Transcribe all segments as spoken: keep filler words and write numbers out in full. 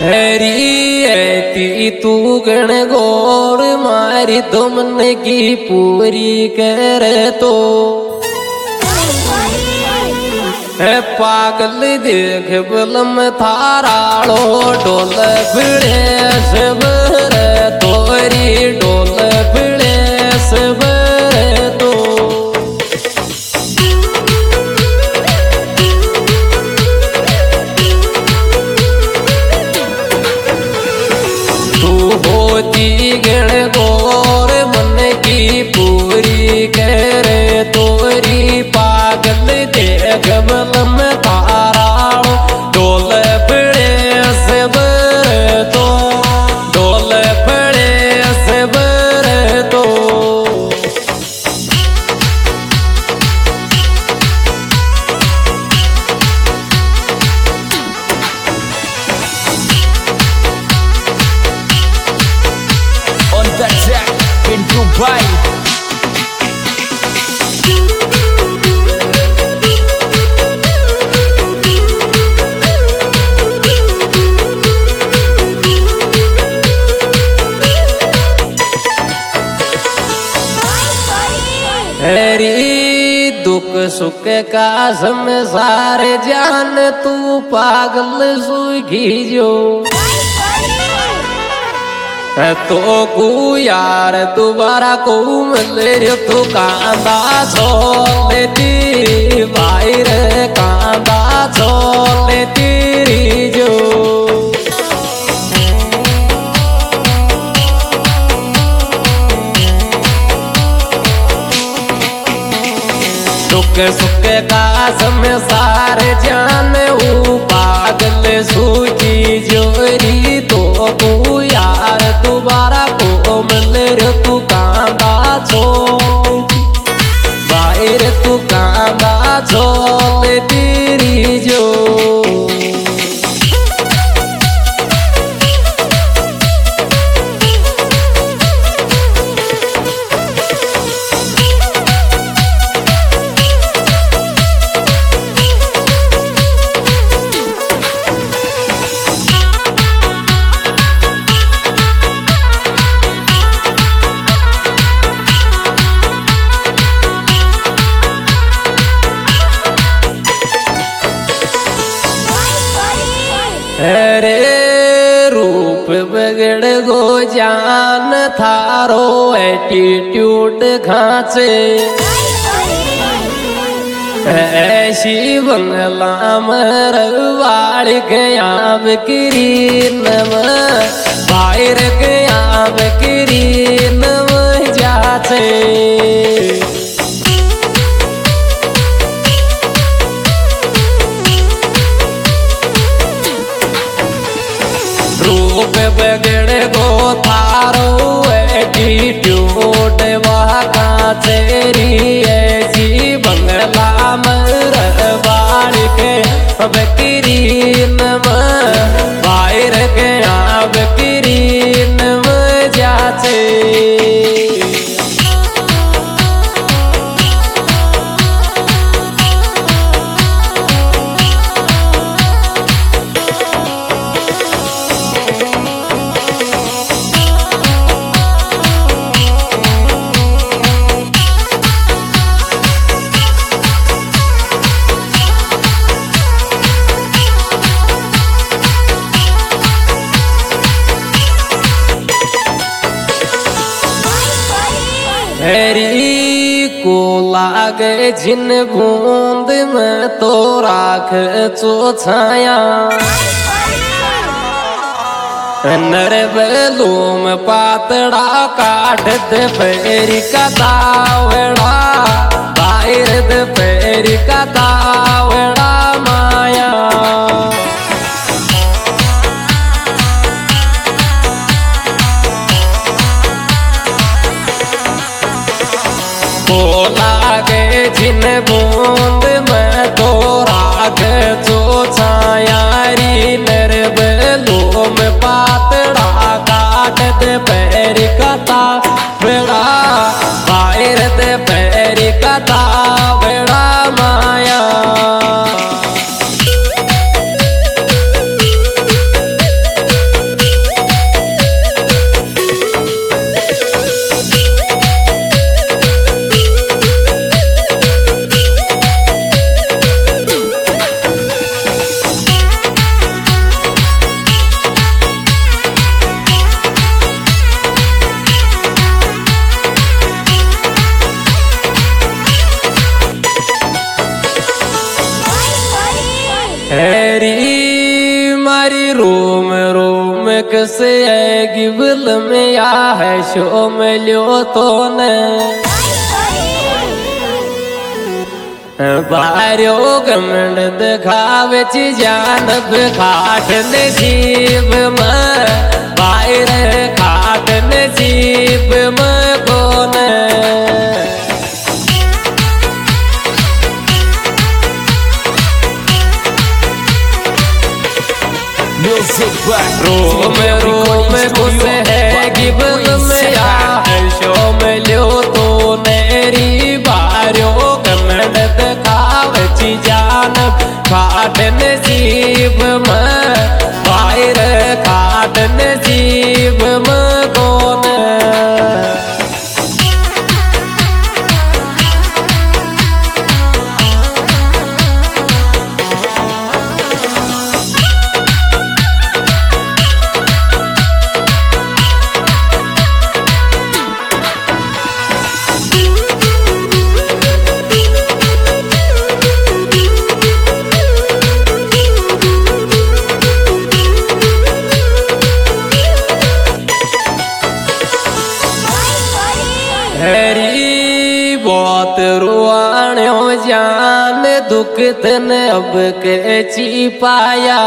हरी ऐती तू गण गौर मारी तुमने की पूरी कर तो है पागल देख बलम थाराड़ो डोल भिड़े सबर तोरी डोल भिड़े सबर तो तू होती गण गौर मन की पूरी करे तोरी पागल देख बलम ताराओ डोल पड़े सबर तो डोल पड़े सबर तो On the track, Pintu Bhai. हरी दुख सुख का संसार जान तू पागल सुखी जो तो को यार दोबारा को मिले तो कांदा छोड़ लेती बाहर कांदा छोड़ लेती जो सुख सुख का संसार जान ऊ पागल सूची जोरी तो तू यार दोबारा को मिल तू कांदा छोड़ बाहर तू कांदा छोड़ तेरी जो अरे रूप बगड़ गो जान थारो एटीट्यूड खाचे ऐसी बंगला मरवाड़ गया बकरी नम बाहर गया बकरी नम जाचे रूप बगड़ गो थारो एटीट्यूड वहाँ का तेरी ऐसी बंगला मरवाड़ के बकरी नम बाहर गया बकरी नम जाते हरी को लागे जिन बूंद में तो राख चो छाया नर बेलूम पातड़ा काट दे पैरी का तावड़ा बाहर दे पैरी का तावड़ा माया को लागे जिन बूंद में तो राग जो छायारी नर बेलूम पातड़ा काट दे पैर कता बेड़ा बाहर दे पैर कता बेड़ा माया रोम रोम कसे है गिबल में या है शो में लियो तो ने बाहरो गमंड दिखावे ची जान खाट नसीब में बाहर खाट नसीब में कौन रोम रोम घुसे है गिबल में या है शो में लियो तो नेरी बाहरो गमंड दिखावे ची जान खाट नसीब में बाहर खाट नसीब में कौन हरी बहुत रुआणो जान दुख तन अब के ची पाया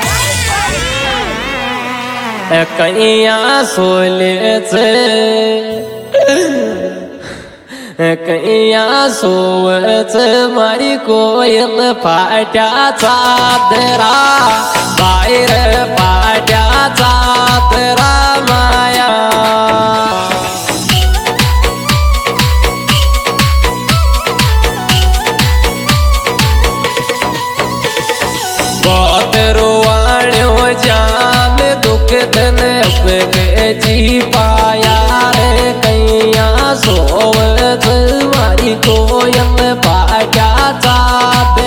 कैया सोले कैया सोच मारी कोयल फाट्या चादरा बाहेर फाट्या चादरा माया बहुत रुआणो जान दुख धन अब के जी पाया रे कैया सोवत मारी कोयल फाट्या चादरा